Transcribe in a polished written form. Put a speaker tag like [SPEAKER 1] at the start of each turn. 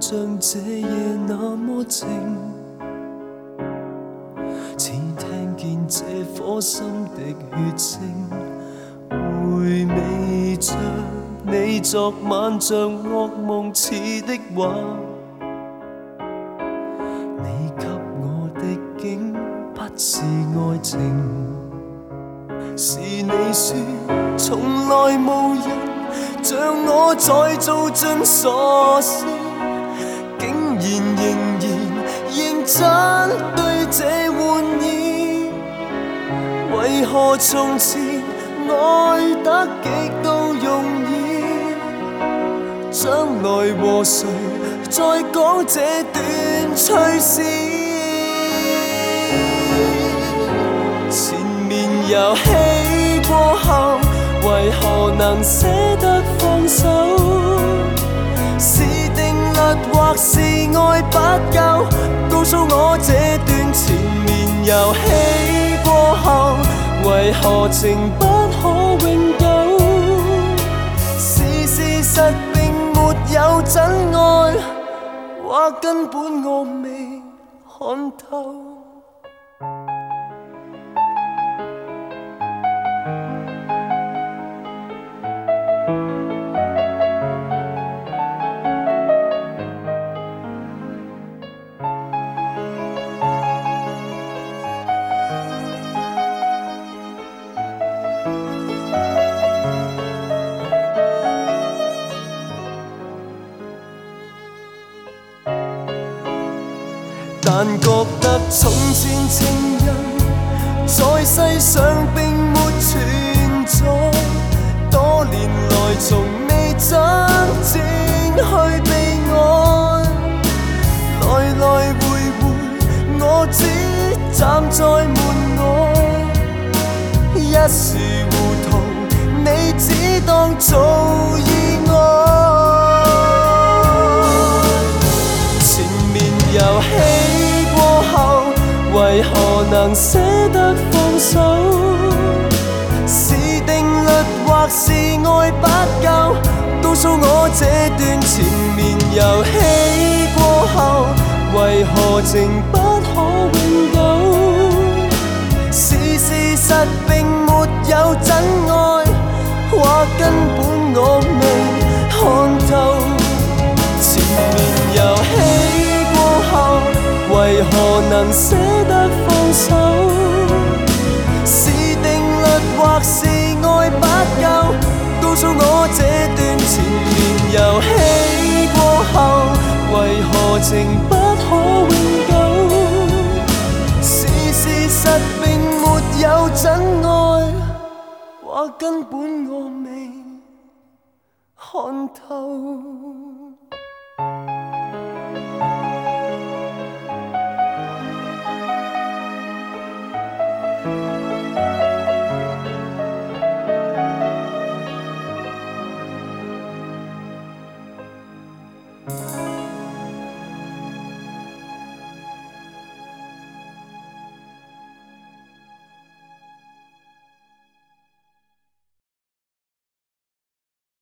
[SPEAKER 1] 像这夜那么静，似听见这颗心的血声，回味着你昨晚像噩梦似的话。你给我的竟不是爱情，是你说从来无人像我再做尽傻事，竟然仍然认真对这玩意。为何从前爱得极度容易，将来和谁再讲这段趣事？前面游戏过后，为何能捨得放手？是定律或是愛不夠？告訴我這段前面遊戲過後，為何情不可永久？是事實並沒有真愛，或根本我未看透。但覺得從前情人在世上並沒存在，多年來從未真正去被愛，來來回回我只站在門外，一時糊塗你只當做意外。前面遊戲為何能捨得放手？是定律或是愛不夠？告訴我這段前面遊戲過後，為何情不可永久？是事實並沒有真愛，或根本我未看透。前面遊戲過後，為何能捨得放手？是定律或是愛不夠？告訴我這段前面遊戲過後，為何情不可永久？是事實並沒有真愛，或根本我未看透。